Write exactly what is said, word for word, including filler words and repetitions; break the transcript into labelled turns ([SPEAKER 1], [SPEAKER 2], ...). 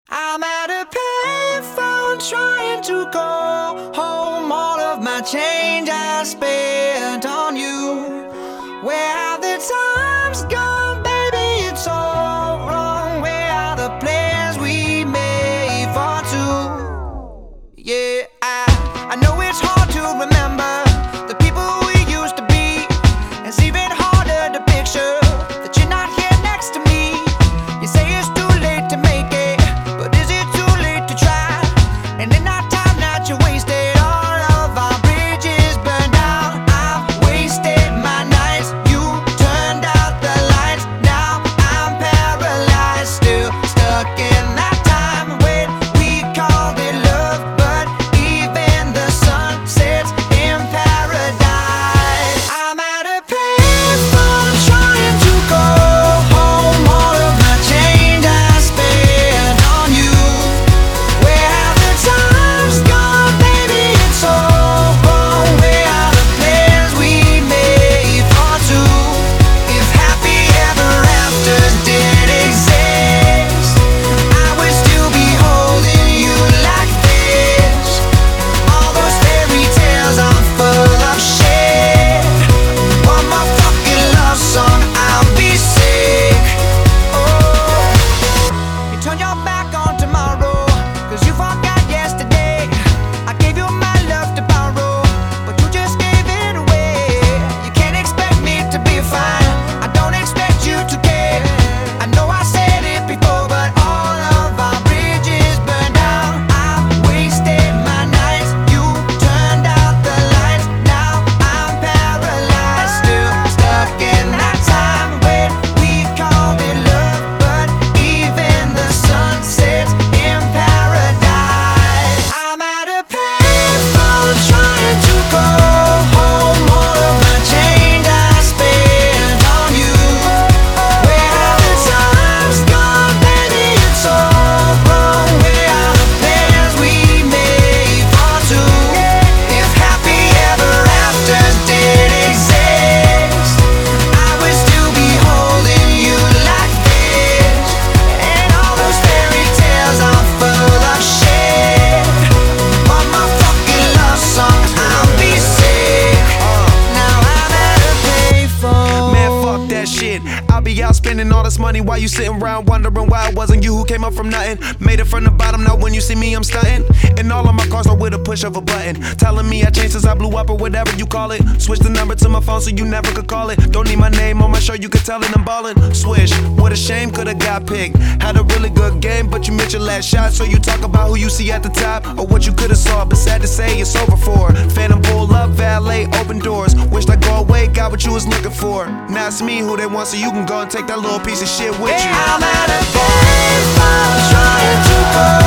[SPEAKER 1] I'm at a payphone trying to go home. All of my change I spent on you. Where have the times gone, baby? It's all wrong. Where are the plans we made for two? Yeah, I, I know it's hard to remember the people we used to be. It's even harder to picture that you're not here next to me. You say it's too late to make it, but is it too late to try? And in that time that you wasted, all of our bridges burned down. I've wasted my nights, you turned out the lights. Now I'm paralyzed, still stuck in that time when we called it love. But even the sun sets in paradise. I'm at a payphone trying to go home. All of my change I spent on you. Where have the times gone, baby? It's all wrong. Where are the plans we made for two? If happy ever afters did exist, I would still be holding you like this. All those fairy tales are full of shit. One more fucking love song, I'll be sick. Oh, you turn your back on tomorrow, cause you forgot yesterday. I gave you my love to borrow, but you just gave it away. You can't expect me to be fine, I don't expect you to care. I know I said it before, but all of our bridges burned down. I've wasted my nights, you turned out the lights. Now I'm paralyzed, still stuck in that time when we called it love. But even the sun sets in paradise. I'm at a payphone trying to go home. All of my change I spent on you. Where have the times gone, baby? It's all wrong. Where are the plans we made for two? If happy ever afters did exist, I would still be holding you like this. And all those fairy tales are full of shit. One more fucking love song, I'll be sick. Now I'm at a payphone.
[SPEAKER 2] Man, fuck that shit. I'll be out spending all this money while you sitting around wondering why it wasn't you who came up from nothing. Made it from the bottom, now when you see me, I'm stunting. And all of my cars are with a push of a button. Telling me I changed since I blew up or whatever you call it. Switch the number to my phone so you never could call it. Don't need my name on my shirt, you could tell it I'm ballin'. Swish, what a shame, could've got picked. Had a really good game, but you missed your last shot. So you talk about who you see at the top or what you could've saw. But sad to say, it's over for. Phantom pull up, valet, open doors. Wished I go away, got what you was looking for. Now it's me who they want, so you can go and take that little piece of shit with you.
[SPEAKER 1] I'm at a payphone trying to go